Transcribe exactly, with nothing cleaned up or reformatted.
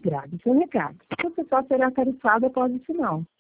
Grave seu recado. Você só será tarifado após o sinal.